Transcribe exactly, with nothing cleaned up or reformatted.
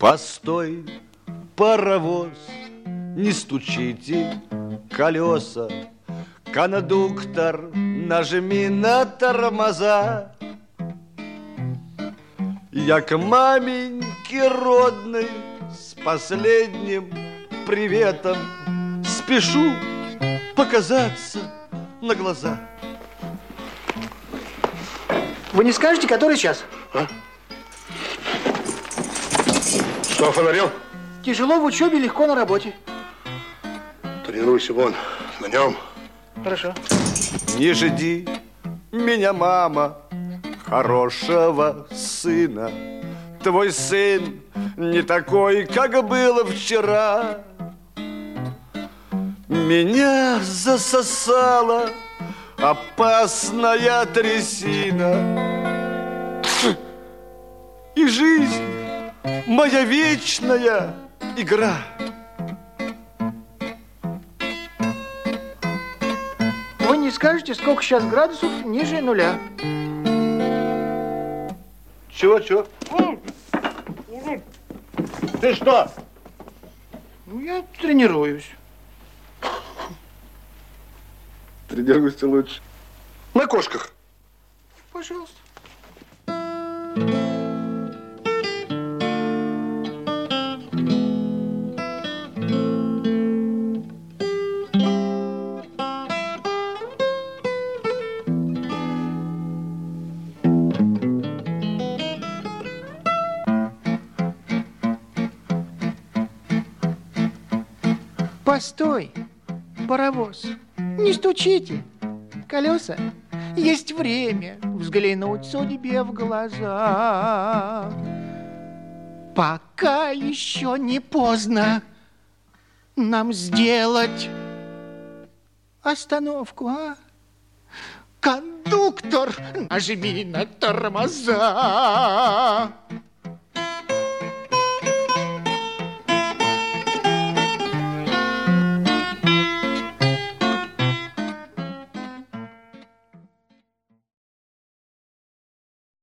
Постой, паровоз, не стучите колеса. Кондуктор, нажми на тормоза. Я к маменьке родной с последним приветом спешу показаться на глаза. Вы не скажете, который час? А? Что, фонарел? Тяжело в учебе, легко на работе. Тренируйся вон, на нем. Хорошо. Не жди меня, мама, хорошего сына. Твой сын не такой, как было вчера. Меня засосала опасная трясина. И жизнь моя вечная игра. Вы не скажете, сколько сейчас градусов ниже нуля? Чего, чего? Ты что? Ну, я тренируюсь. Тренируйся лучше. На кошках. Пожалуйста. Постой, паровоз, не стучите колеса. Есть время взглянуть судьбе в глаза. Пока еще не поздно нам сделать остановку, а? Кондуктор, нажми на тормоза.